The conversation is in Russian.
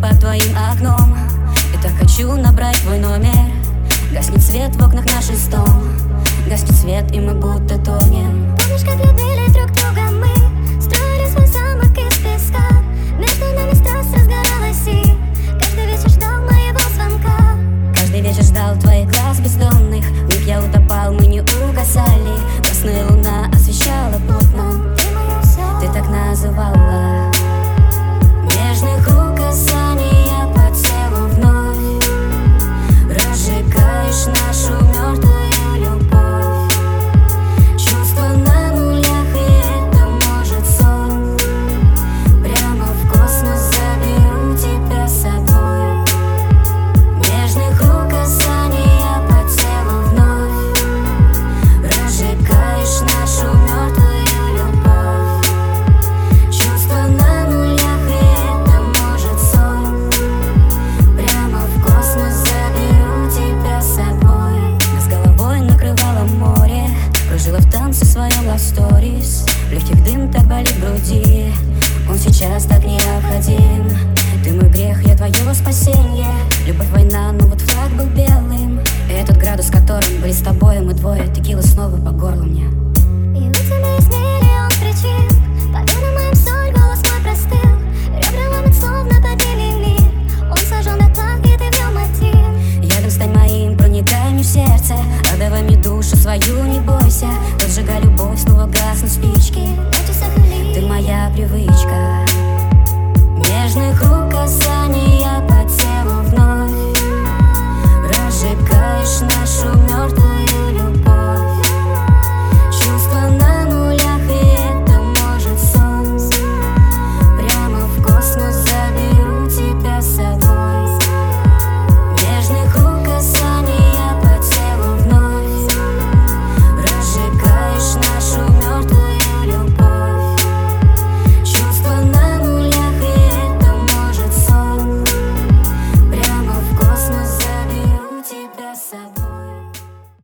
под твоим окном. И так хочу набрать твой номер. Гаснет свет в окнах на 6-м. Гаснет свет, и мы будто тонем. Помнишь, как любили друг друга мы? Строили свой замок из песка. Между нами страсть разгоралась, и каждый вечер ждал моего звонка. Каждый вечер ждал твоих глаз бездонных. В них я утопал, мы не угасали. Красная луна освещала путь нам. Ты так называла. Нежных рук касания по телу вновь. Разжигаешь нашу мертвую любовь. Чувства на нулях, и это может сон. Прямо в космос заберу тебя с собой. Нежных рук касания по телу вновь. Разжигаешь нашу мертвую любовь. Чувства на нулях, и это может сон. Прямо в космос заберу тебя с собой. Нас головой накрывало море. Кружила в танце в своем love stories. В легких дым, так болит в груди. Он сейчас так необходим. Ты мой грех, я твое спасенье. Любовь, война, но вот флаг был белым. И этот градус, которым были с тобой мы двое. Текила снова по горлу мне.